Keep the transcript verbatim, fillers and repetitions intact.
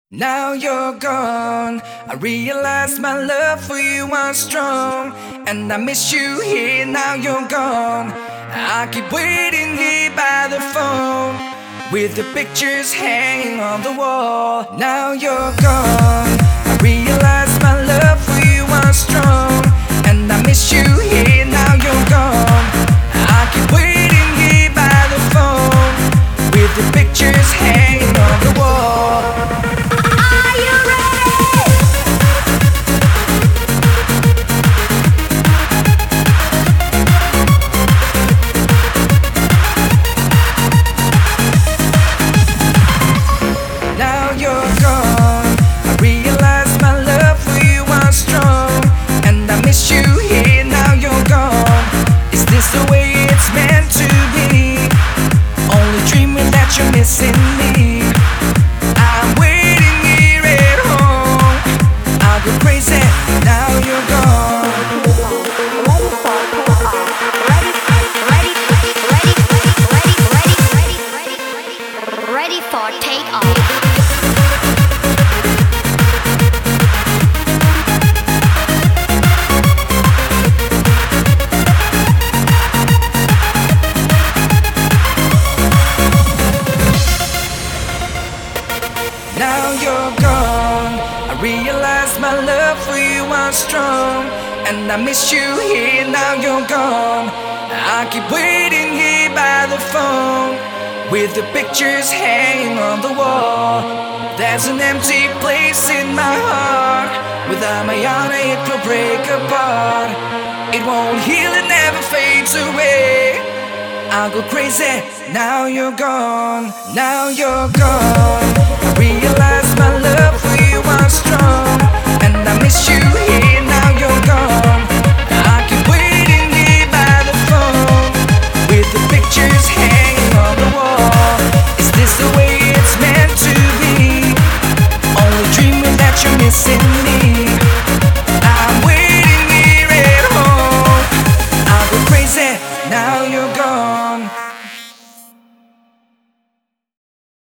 Now you're gone. I realize my love for you was strong, and I miss you here. Now you're gone. I keep waiting here by the phone with the pictures hanging on the wall. Now you're gone. I realize my love for you was strong, and I miss you here. Now you're gone. I keep waiting here by the phone with the pictures hanging on the wall. You're missing me. I'm waiting here at home. I'll go crazy. Now you're gone. Ready, ready, ready, ready, ready, ready, ready, ready for takeoff. Now you're gone. I realize my love for you was strong, and I miss you here. Now you're gone. I keep waiting here by the phone with the pictures hanging on the wall. There's an empty place in my heart. Without my honor it will break apart. It won't heal, it never fades away. I'll go crazy. Now you're gone. Now you're gone. I realize my love for you was strong, and I miss you here. Now you're gone. I keep waiting here by the phone with the pictures hanging on the wall. Is this the way it's meant to be? Only dreaming that you're missing me.